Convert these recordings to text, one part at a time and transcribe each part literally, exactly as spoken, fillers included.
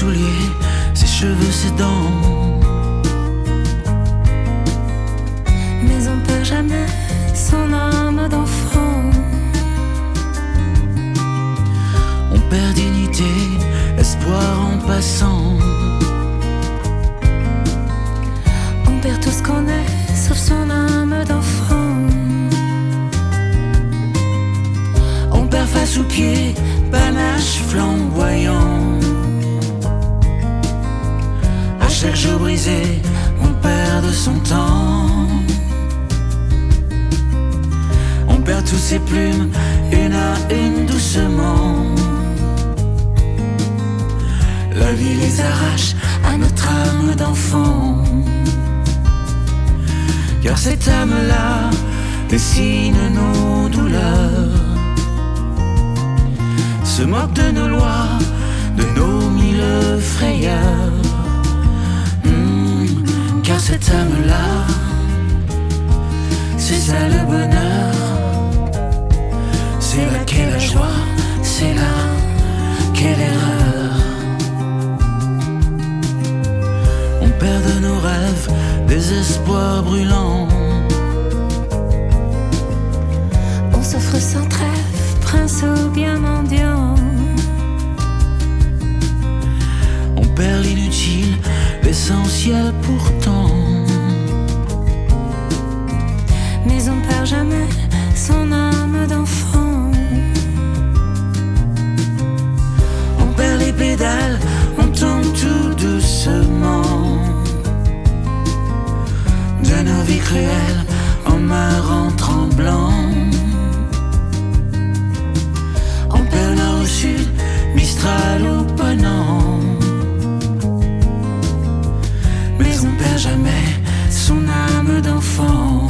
souliers, ses cheveux, ses dents. Mais on perd jamais son âme d'enfant. On perd dignité, espoir en passant. On perd tout ce qu'on est, sauf son âme d'enfant. On perd face aux pieds, panache flamboyant. À chaque jour brisé, on perd de son temps. On perd toutes ses plumes, une à une doucement. La vie les arrache à notre âme d'enfant. Car cette âme-là dessine nos douleurs, se moque de nos lois, de nos mille frayeurs. Mmh, car cette âme-là, c'est ça le bonheur. C'est là qu'est la joie, c'est là qu'est l'erreur. On perd de nos rêves des espoirs brûlants. On s'offre sans trêve, prince ou bien mendiant. On perd l'inutile, l'essentiel pourtant. Mais on perd jamais son âme d'enfant. On perd les pédales, on tombe tout doucement. De nos vies cruelles, on meurt en tremblant. On perd nord au sud, Mistral ou Ponant. Mais on perd jamais son âme d'enfant.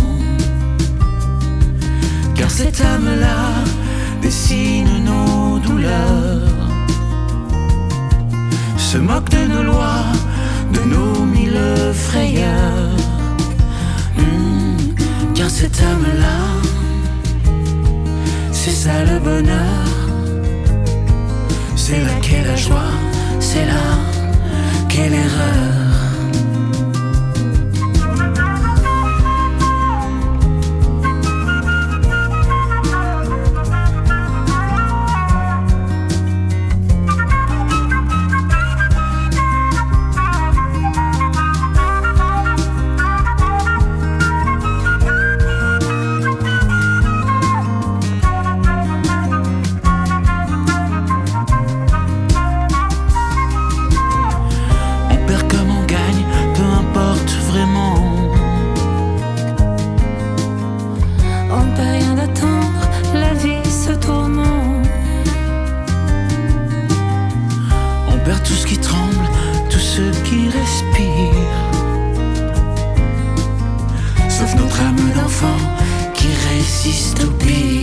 Car cette âme-là dessine nos douleurs, se moque de nos lois, de nos mille frayeurs. Mmh, car cette âme-là, c'est ça le bonheur. C'est là qu'est la joie, c'est là qu'est l'erreur. Sauf notre âme d'enfant qui résiste au pire.